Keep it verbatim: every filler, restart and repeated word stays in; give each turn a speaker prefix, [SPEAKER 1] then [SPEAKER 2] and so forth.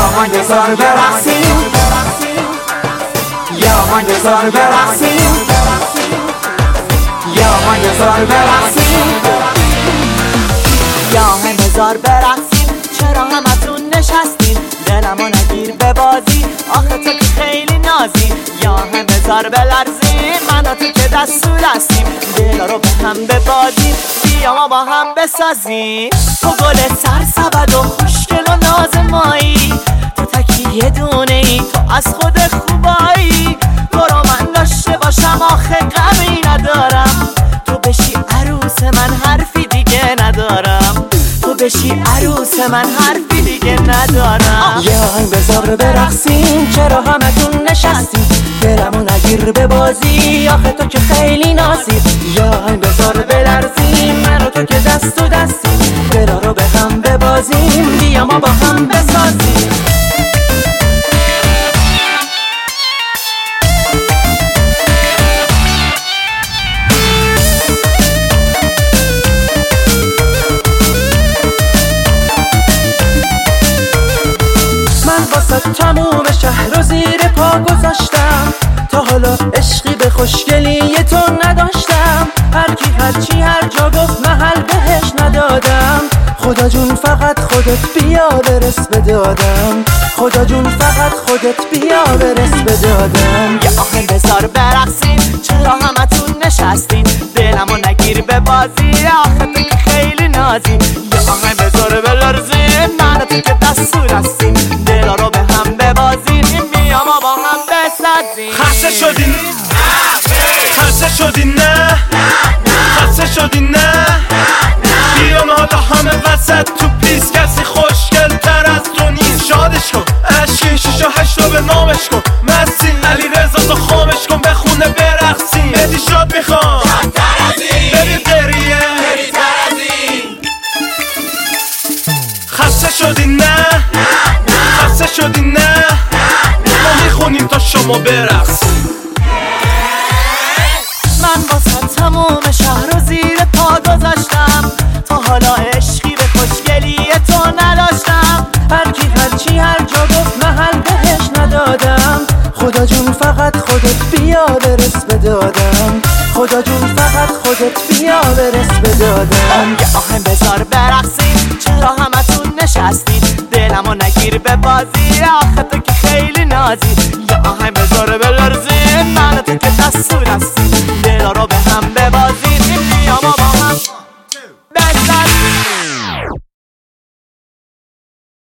[SPEAKER 1] آهنگ بذار برقصیم، یا آهنگ بذار برقصیم، یا آهنگ بذار برقصیم،
[SPEAKER 2] یا آهنگ بذار برقصیم. چرا همتون نشستین دلمو نگیر به بازی، آخه تو که خیلی نازی. یا آهنگ بذار بلرزیم، من و تو که دست و دستیم، دلا رو به هم ببازیم، بیا ما با هم بسازیم. تو گل سرسبد و خوشگل و نازمایی، تو تکیه دونه ای، تو از خود خوبایی. برو من داشته باشم آخه غمی ندارم، تو بشی عروس من حرفی دیگه ندارم، تو بشی عروس من حرفی دیگه ندارم.
[SPEAKER 1] یا آهنگ بذار برقصیم، چرا همتون نشستیم دلمو نگیر به بازی، آخه تو که خیلی نازی. یا آهنگ بذار بلرزیم، من و تو که دست و دستیم، دلا رو به هم ببازیم، بیا ما با هم بسازیم. تموم شهر رو زیر پا گذاشتم، تا حالا عشقی به خوشگلی تو نداشتم. هر کی هر چی هر جا گفت محل بهش ندادم، خدا جون فقط خودت بیا برس بدادم، خدا جون فقط خودت بیا برس بدادم.
[SPEAKER 2] یا آهنگ بذار برقصین، چرا همتون نشستین دلمو نگیر به بازی، آخه تو که خیلی نازی. یا آهنگ بذار بلرزین، من و تو که دست و دستیم، دلا رو به هم ببازیم، بیا ما با هم بسازیم.
[SPEAKER 3] خسته شدین خسته شدین نه خسته شدین نه بیان حالا همه وسط تو پیس، کسی خوشگل تر از تو نیست. شادش کن عشقین شیش و هشت رو به نامش کن، مسین علی رضا تو خامش کن، به خونه برقصیم. ادی شاد میخوام ببین قریه خسته شدین نه خسته شدین نه ما میخونیم تا شما برقصیم.
[SPEAKER 2] من واسه تموم شهر رو زیر پا گذاشتم، تا حالا عشقی به خوشگلی تو نداشتم.
[SPEAKER 1] هر کی هر چی هر جا گفت محل بهش ندادم، خدا جون فقط خودت بیا برس بدادم، خدا جون فقط خودت بیا برس بدادم.
[SPEAKER 2] یا آهنگ بذار برقصیم، چرا همتون نشستین دلمو نگیر به بازی، آخه تو که خیلی نازی. یا آهنگ بذار بلرزیم، من و تو که دست و دستیم،